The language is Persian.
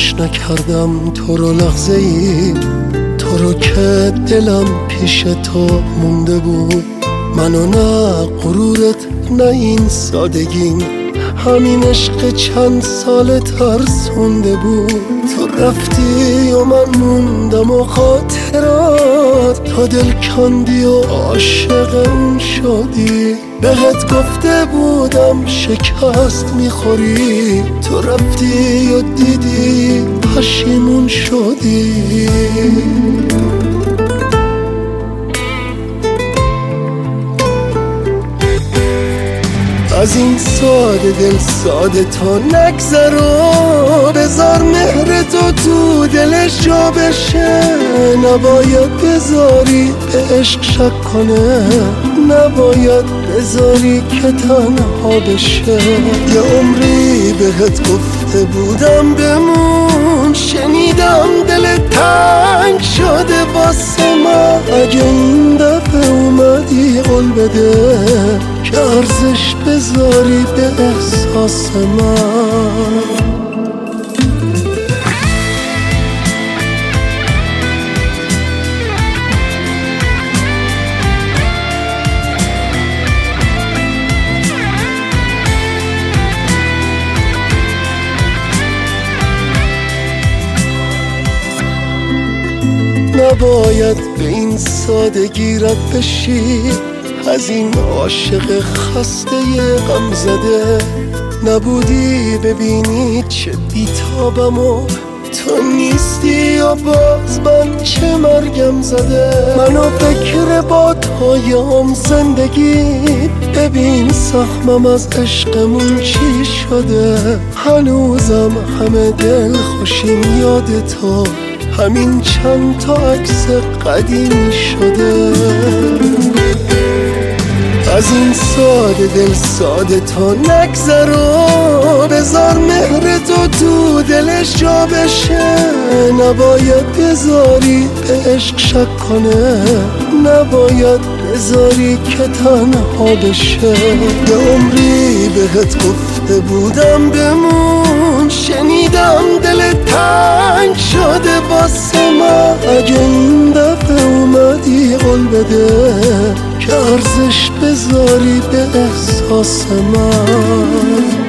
فراموش نکردم تو رو لحظه ای، تو رو که دلم پیش تو مونده بود. منو نه غرورت نه این سادگیم، همین عشق چند سال ترسونده بود. تو رفتی و من موندم و خاطرات، تا دل کندی و عاشق اون شدی. بهت گفته بودم شکست میخوری، تو رفتی و دیدی پشیمون شدی. از این ساده دل ساده تا نگذر و بذار مهر تو دلش جا بشه. نباید بذاری به عشق شک کنه، نباید بذاری که تنها بشه. یه عمری بهت گفته بودم بمون، شنیدم دل تنگ شده واسه من. اگه این دفعه اومدی قول بده که ارزش بذاری به احساس من. نباید به این سادگی رد بشی، از این عاشق خسته غم زده. نبودی ببینی چه بیتابم و تو نیستی و باز من چه مرگم زده. منو فکر با تایم زندگی، ببین سخمم از عشقمون چی شده. هنوزم همه دل خوشیم یاد تو، همین چند تا عکس قدیمی شده. از این ساده دل ساده تا نگذر و بذار مهر تو دلش جا بشه. نباید بذاری به عشق شک کنه، نباید بذاری که تنها بشه. یه عمری بهت گفته بودم بمون، شنیدم دل تنگ شده واسه من. اگه این دفعه اومدی قول بده که ارزش بذاری به احساس من.